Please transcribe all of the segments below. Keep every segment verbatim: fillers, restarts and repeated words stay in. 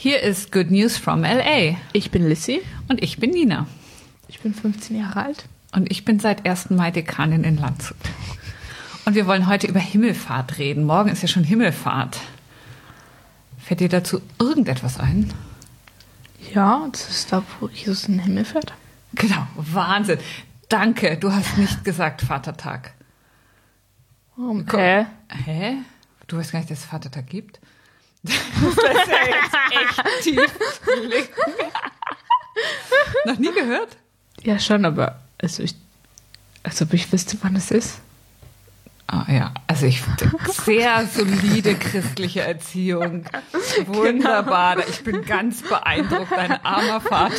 Hier ist Good News from L A. Ich bin Lissy. Und ich bin Nina. Ich bin fünfzehn Jahre alt. Und ich bin seit ersten Mai Dekanin in Landshut. Und wir wollen heute über Himmelfahrt reden. Morgen ist ja schon Himmelfahrt. Fällt dir dazu irgendetwas ein? Ja, das ist da, wo Jesus in den Himmel fährt. Genau, Wahnsinn. Danke, du hast nicht gesagt Vatertag. Okay. Hä? Du weißt gar nicht, dass es Vatertag gibt? Das ist ja jetzt echt tief. Noch nie gehört? Ja, schon, aber also ich, als ob ich wüsste, wann es ist. Ah ja, also ich finde sehr solide christliche Erziehung. Wunderbar. Genau. Ich bin ganz beeindruckt, dein armer Vater.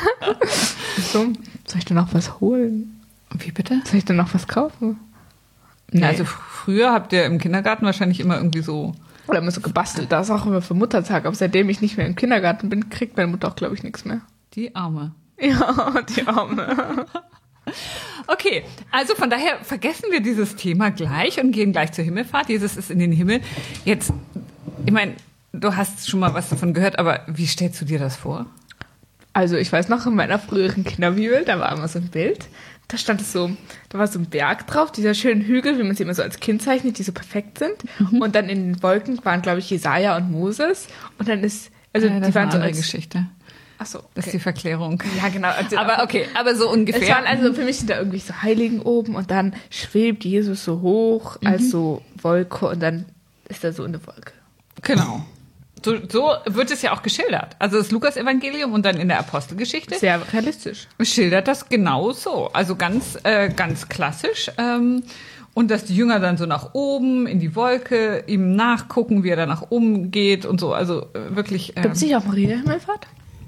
So, soll ich denn noch was holen? Wie bitte? Soll ich denn noch was kaufen? Nee. Also früher habt ihr im Kindergarten wahrscheinlich immer irgendwie so... Oder immer so gebastelt. Das ist auch immer für Muttertag. Aber seitdem ich nicht mehr im Kindergarten bin, kriegt meine Mutter auch, glaube ich, nichts mehr. Die Arme. Ja, die Arme. Okay, also von daher vergessen wir dieses Thema gleich und gehen gleich zur Himmelfahrt. Jesus ist in den Himmel. Jetzt, ich meine, du hast schon mal was davon gehört, aber wie stellst du dir das vor? Also ich weiß noch, in meiner früheren Kinderbibel, da war immer so ein Bild, da stand es so, da war so ein Berg drauf, dieser schönen Hügel, wie man sie immer so als Kind zeichnet, die so perfekt sind. Mhm. Und dann in den Wolken waren, glaube ich, Jesaja und Moses. Und dann ist, also ja, das die waren ist eine so als Geschichte. Ach so, okay. Das ist die Verklärung. Ja, genau. Also aber okay, aber so ungefähr. Es waren also für mich sind da irgendwie so Heiligen oben und dann schwebt Jesus so hoch mhm. als so Wolke und dann ist er so eine Wolke. Genau. So, so wird es ja auch geschildert. Also das Lukas-Evangelium und dann in der Apostelgeschichte. Sehr realistisch. Schildert das genau so. Also ganz, äh, ganz klassisch. Ähm, und dass die Jünger dann so nach oben in die Wolke ihm nachgucken, wie er da nach oben geht und so. Also äh, wirklich. Ähm, Gibt es nicht auch Maria Himmelfahrt?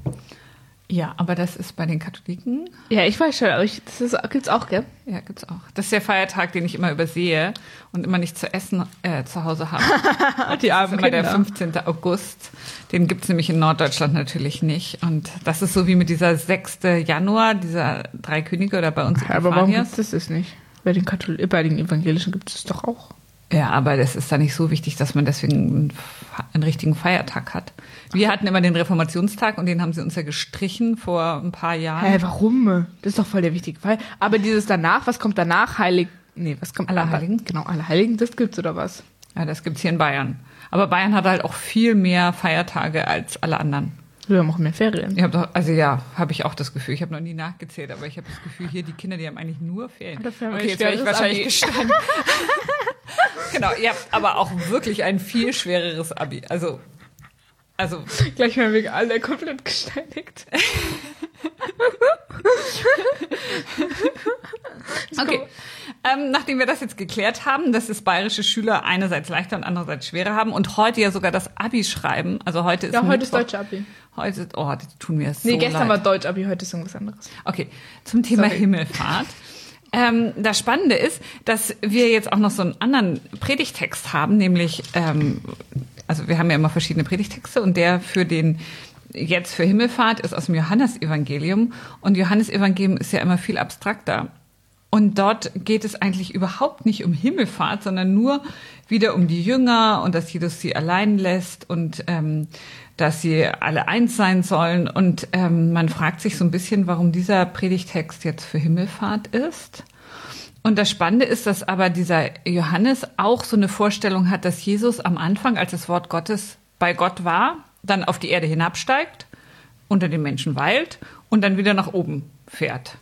Ja, aber das ist bei den Katholiken. Ja, ich weiß schon, aber ich, das ist, gibt's auch, gell? Ja, gibt's auch. Das ist der Feiertag, den ich immer übersehe und immer nicht zu essen äh, zu Hause habe. Die armen Das ist immer Kinder. der fünfzehnten August. Den gibt's nämlich in Norddeutschland natürlich nicht. Und das ist so wie mit dieser sechsten Januar, dieser drei Könige oder bei uns. Ja, aber warum gibt's das das nicht? Bei den, Kathol- bei den Evangelischen gibt es doch auch. Ja, aber das ist da nicht so wichtig, dass man deswegen einen, einen richtigen Feiertag hat. Wir hatten immer den Reformationstag und den haben sie uns ja gestrichen vor ein paar Jahren. Hä, warum? Das ist doch voll der wichtige Fall. Aber dieses danach, was kommt danach? Heilig, nee, was kommt? Allerheiligen? Genau, Allerheiligen, das gibt's oder was? Ja, das gibt's hier in Bayern. Aber Bayern hat halt auch viel mehr Feiertage als alle anderen. Wir haben auch mehr Ferien. Ich hab doch, also ja, habe ich auch das Gefühl. Ich habe noch nie nachgezählt, aber ich habe das Gefühl, hier die Kinder, die haben eigentlich nur Ferien. Okay, jetzt werde ich wahrscheinlich gestanden. Genau, ihr habt aber auch wirklich ein viel schwereres Abi. Also, also gleich werden wir alle komplett gesteinigt. Okay, ähm, nachdem wir das jetzt geklärt haben, dass es bayerische Schüler einerseits leichter und andererseits schwerer haben und heute ja sogar das Abi schreiben, also heute ist ja, heute Mittwoch, ist Deutsch Abi. Heute, oh, das tun mir so Nee, gestern leid. war Deutsch Abi, heute ist irgendwas anderes. Okay, zum Thema Sorry. Himmelfahrt. Ähm, das Spannende ist, dass wir jetzt auch noch so einen anderen Predigtext haben, nämlich, ähm, also wir haben ja immer verschiedene Predigtexte und der für den jetzt für Himmelfahrt ist aus dem Johannesevangelium und Johannesevangelium ist ja immer viel abstrakter. Und dort geht es eigentlich überhaupt nicht um Himmelfahrt, sondern nur wieder um die Jünger und dass Jesus sie allein lässt und ähm, dass sie alle eins sein sollen. Und ähm, man fragt sich so ein bisschen, warum dieser Predigtext jetzt für Himmelfahrt ist. Und das Spannende ist, dass aber dieser Johannes auch so eine Vorstellung hat, dass Jesus am Anfang, als das Wort Gottes bei Gott war, dann auf die Erde hinabsteigt, unter den Menschen weilt und dann wieder nach oben fährt.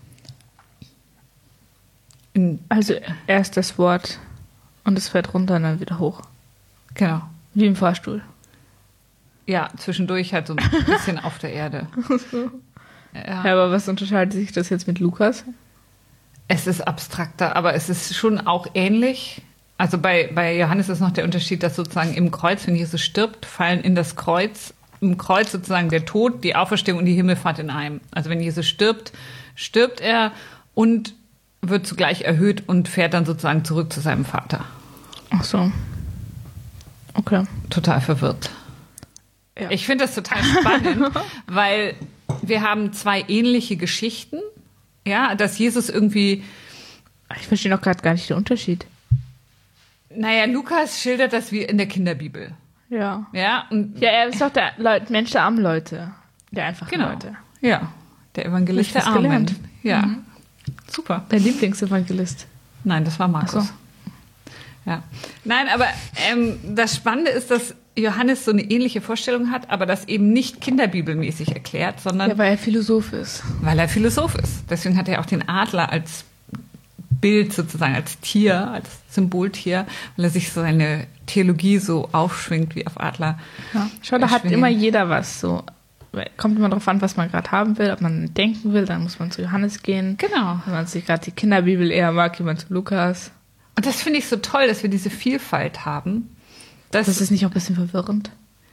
In, also erst das Wort und es fährt runter und dann wieder hoch. Genau. Wie im Fahrstuhl. Ja, zwischendurch halt so ein bisschen auf der Erde. Ja. Ja, aber was unterscheidet sich das jetzt mit Lukas? Es ist abstrakter, aber es ist schon auch ähnlich. Also bei, bei Johannes ist noch der Unterschied, dass sozusagen im Kreuz, wenn Jesus stirbt, fallen in das Kreuz, im Kreuz sozusagen der Tod, die Auferstehung und die Himmelfahrt in einem. Also wenn Jesus stirbt, stirbt er und wird zugleich erhöht und fährt dann sozusagen zurück zu seinem Vater. Ach so. Okay. Total verwirrt. Ja. Ich finde das total spannend, weil wir haben zwei ähnliche Geschichten. Ja, dass Jesus irgendwie... Ich verstehe noch gerade gar nicht den Unterschied. Naja, Lukas schildert das wie in der Kinderbibel. Ja. Ja, und Ja, er ist doch der Leut, Mensch der armen Leute. Der einfachen genau. Leute. Ja, der Evangelist Hab der ich was Armen. gelernt. Ja, Mhm. super. Dein Lieblingsevangelist. Nein, das war Markus. Ach so. Ja. Nein, aber ähm, das Spannende ist, dass Johannes so eine ähnliche Vorstellung hat, aber das eben nicht kinderbibelmäßig erklärt, sondern Ja, weil er Philosoph ist. weil er Philosoph ist. Deswegen hat er auch den Adler als Bild sozusagen, als Tier, als Symboltier, weil er sich so seine Theologie so aufschwingt wie auf Adler. Ja. Schau, da hat schwingen. immer jeder was. So. Kommt immer drauf an, was man gerade haben will. Ob man denken will, dann muss man zu Johannes gehen. Genau. Wenn man sich gerade die Kinderbibel eher mag, geht man zu Lukas. Und das finde ich so toll, dass wir diese Vielfalt haben. Das, Das ist nicht auch ein bisschen verwirrend.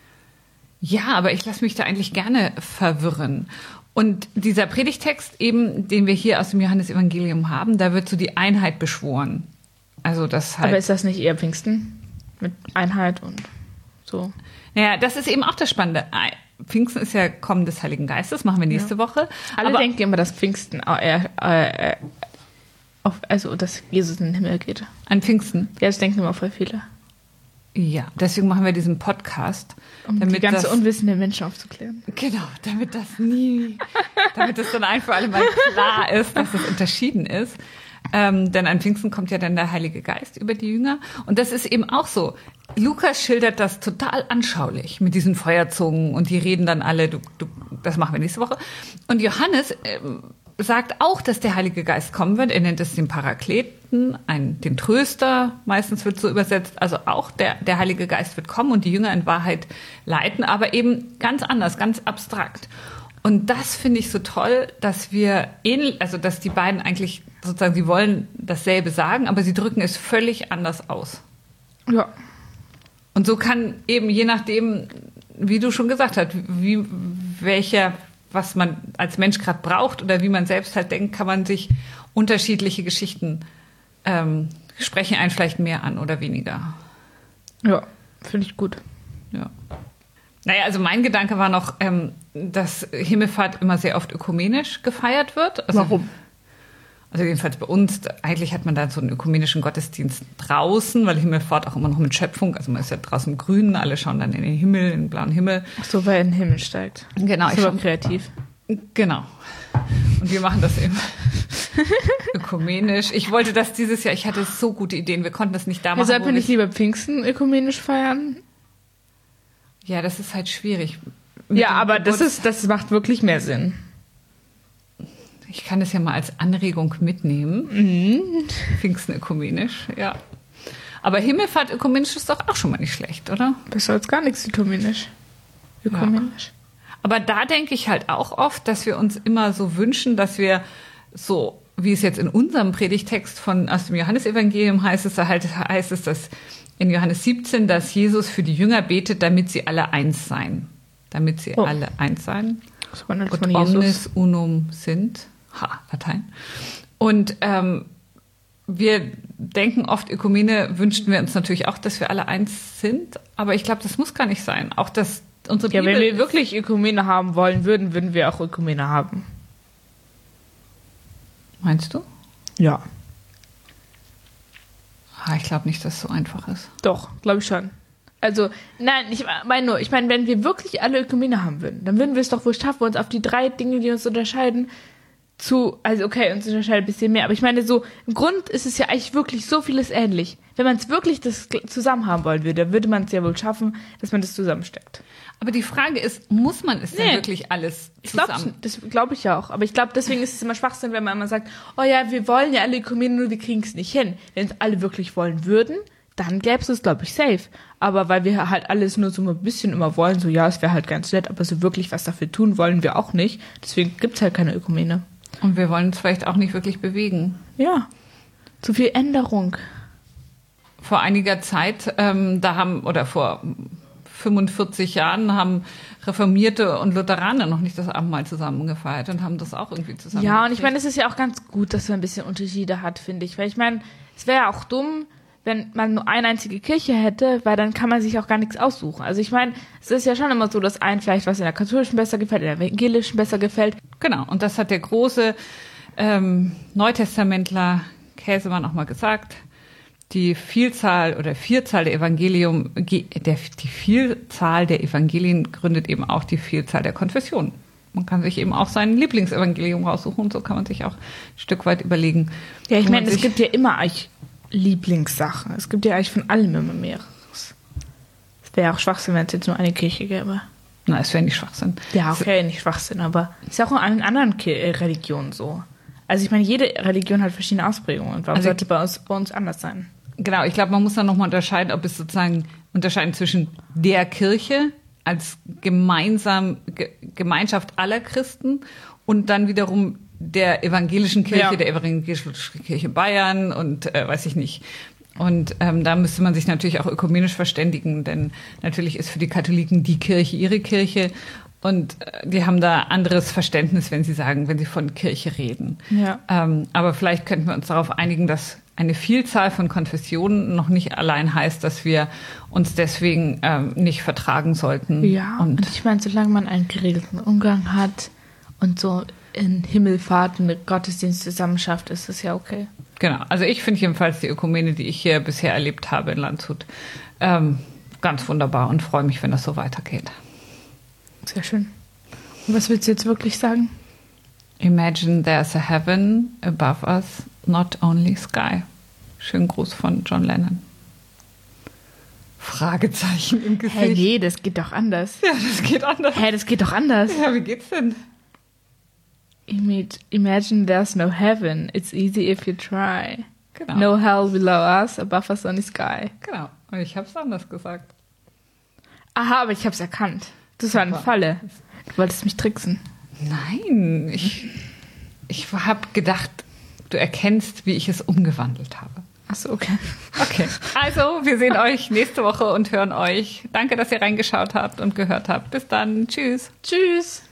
ja, aber ich lasse mich da eigentlich gerne verwirren. Und dieser Predigtext eben, den wir hier aus dem Johannesevangelium haben, da wird so die Einheit beschworen. Also das halt. Aber ist das nicht eher Pfingsten? Mit Einheit und so. Naja, das ist eben auch das Spannende. Pfingsten ist ja Kommen des Heiligen Geistes, machen wir nächste Ja. Woche. Alle aber, denken immer, dass Pfingsten äh, äh, auf, also dass Jesus in den Himmel geht. An Pfingsten. Ja, das denken immer voll viele. Ja, deswegen machen wir diesen Podcast. Um damit die ganze das, unwissenden Menschen aufzuklären. Genau, damit das nie, damit das dann ein für alle Mal klar ist, dass es unterschieden ist. Ähm, denn an Pfingsten kommt ja dann der Heilige Geist über die Jünger. Und das ist eben auch so. Lukas schildert das total anschaulich mit diesen Feuerzungen und die reden dann alle, du, du, das machen wir nächste Woche. Und Johannes ähm, sagt auch, dass der Heilige Geist kommen wird. Er nennt es den Parakleten, einen, den Tröster, meistens wird so übersetzt. Also auch der, der Heilige Geist wird kommen und die Jünger in Wahrheit leiten, aber eben ganz anders, ganz abstrakt. Und das finde ich so toll, dass wir ähnlich, also dass die beiden eigentlich sozusagen, sie wollen dasselbe sagen, aber sie drücken es völlig anders aus. Ja. Und so kann eben je nachdem, wie du schon gesagt hast, wie welcher, was man als Mensch gerade braucht oder wie man selbst halt denkt, kann man sich unterschiedliche Geschichten ähm, sprechen einen vielleicht mehr an oder weniger. Ja, finde ich gut. Ja. Naja, also mein Gedanke war noch, ähm, dass Himmelfahrt immer sehr oft ökumenisch gefeiert wird. Also, Warum? Also jedenfalls bei uns, eigentlich hat man da so einen ökumenischen Gottesdienst draußen, weil Himmelfahrt auch immer noch mit Schöpfung, also man ist ja draußen im Grünen, alle schauen dann in den Himmel, in den blauen Himmel. Ach so, weil er in den Himmel steigt. Genau, Das ich ist aber schon, kreativ. genau. Und wir machen das eben ökumenisch. Ich wollte das dieses Jahr, ich hatte so gute Ideen, wir konnten das nicht da machen. Deshalb wo kann wir- ich lieber Pfingsten ökumenisch feiern. Ja, das ist halt schwierig. Mit Ja, dem aber das Geburts- ist, das macht wirklich mehr Sinn. Ich kann das ja mal als Anregung mitnehmen. Mhm. Pfingsten ökumenisch, ja. Aber Himmelfahrt ökumenisch ist doch auch schon mal nicht schlecht, oder? Besser als gar nichts ökumenisch. Ökumenisch. Aber da denke ich halt auch oft, dass wir uns immer so wünschen, dass wir so, wie es jetzt in unserem Predigtext von aus dem Johannesevangelium heißt es, da halt heißt es, dass in Johannes siebzehn, dass Jesus für die Jünger betet, damit sie alle eins seien. Damit sie Oh. alle eins seien. Das war nicht Und von Jesus. omnis unum sind. Ha, Latein. Und ähm, wir denken oft, Ökumene wünschten wir uns natürlich auch, dass wir alle eins sind. Aber ich glaube, das muss gar nicht sein. Auch dass unsere Ja, Bibel wenn wir ist- wirklich Ökumene haben wollen würden, würden wir auch Ökumene haben. Meinst du? Ja. Ah, ich glaube nicht, dass es so einfach ist. Doch, glaube ich schon. Also, nein, ich meine nur, ich meine, wenn wir wirklich alle Ökumene haben würden, dann würden wir es doch wohl schaffen, uns auf die drei Dinge, die uns unterscheiden, zu, also okay, uns unterscheidet ein bisschen mehr, aber ich meine so, im Grund ist es ja eigentlich wirklich so vieles ähnlich. Wenn man es wirklich das zusammen haben wollen würde, dann würde man es ja wohl schaffen, dass man das zusammensteckt. Aber die Frage ist, muss man es denn Nee. wirklich alles Ich glaub, zusammen? das glaube ich ja auch. Aber ich glaube, deswegen ist es immer Schwachsinn, wenn man immer sagt, oh ja, wir wollen ja alle Ökumene, nur wir kriegen es nicht hin. Wenn es alle wirklich wollen würden, dann gäbe es es, glaube ich, safe. Aber weil wir halt alles nur so ein bisschen immer wollen, so ja, es wäre halt ganz nett, aber so wirklich was dafür tun wollen wir auch nicht. Deswegen gibt es halt keine Ökumene. Und wir wollen uns vielleicht auch nicht wirklich bewegen. Ja, zu viel Änderung. Vor einiger Zeit, ähm, da haben, oder vor fünfundvierzig Jahren haben Reformierte und Lutheraner noch nicht das Abendmahl zusammen gefeiert und haben das auch irgendwie zusammen Ja, und ich gekriegt. meine, es ist ja auch ganz gut, dass man ein bisschen Unterschiede hat, finde ich. Weil ich meine, es wäre ja auch dumm, wenn man nur eine einzige Kirche hätte, weil dann kann man sich auch gar nichts aussuchen. Also ich meine, es ist ja schon immer so, dass ein vielleicht was in der katholischen besser gefällt, in der evangelischen besser gefällt. Genau, und das hat der große ähm, Neutestamentler Käsemann auch mal gesagt. die Vielzahl oder Vielzahl der Evangelium, der, die Vielzahl der Evangelien gründet eben auch die Vielzahl der Konfessionen. Man kann sich eben auch sein Lieblingsevangelium raussuchen und so kann man sich auch ein Stück weit überlegen. Ja, ich meine, es gibt ja immer eigentlich Lieblingssachen. Es gibt ja eigentlich von allem immer mehreres. Es wäre auch Schwachsinn, wenn es jetzt nur eine Kirche gäbe. Na, es wäre nicht Schwachsinn. Ja, okay, nicht Schwachsinn, aber es ist ja auch in allen anderen Ki- Religionen so. Also ich meine, jede Religion hat verschiedene Ausprägungen. Warum also, sollte bei uns, bei uns anders sein? Genau, ich glaube, man muss dann nochmal unterscheiden, ob es sozusagen unterscheiden zwischen der Kirche als gemeinsam Ge- Gemeinschaft aller Christen und dann wiederum der evangelischen Kirche, Ja. der evangelischen Kirche Bayern und äh, weiß ich nicht. Und ähm, da müsste man sich natürlich auch ökumenisch verständigen, denn natürlich ist für die Katholiken die Kirche ihre Kirche und äh, die haben da anderes Verständnis, wenn sie sagen, wenn sie von Kirche reden. Ja. Ähm, aber vielleicht könnten wir uns darauf einigen, dass eine Vielzahl von Konfessionen noch nicht allein heißt, dass wir uns deswegen ähm, nicht vertragen sollten. Ja, und, und ich meine, solange man einen geregelten Umgang hat und so in Himmelfahrten mit Gottesdienst zusammen schafft, ist das ja okay. Genau, also ich finde jedenfalls die Ökumene, die ich hier bisher erlebt habe in Landshut, ähm, ganz wunderbar und freue mich, wenn das so weitergeht. Sehr schön. Und was willst du jetzt wirklich sagen? Imagine there's a heaven above us, not only sky. Schönen Gruß von John Lennon. Fragezeichen im Gesicht. Hey, nee, das geht doch anders. Ja, das geht anders. Hä, hey, das geht doch anders. Ja, wie geht's denn? Imagine there's no heaven. It's easy if you try. Genau. No hell below us, above us only sky. Genau. Und ich habe es anders gesagt. Aha, aber ich hab's erkannt. Das war eine Super. Falle. Du wolltest mich tricksen. Nein, ich, ich habe gedacht, du erkennst, wie ich es umgewandelt habe. Ach so, okay. Okay. Also, wir sehen euch nächste Woche und hören euch. Danke, dass ihr reingeschaut habt und gehört habt. Bis dann. Tschüss. Tschüss.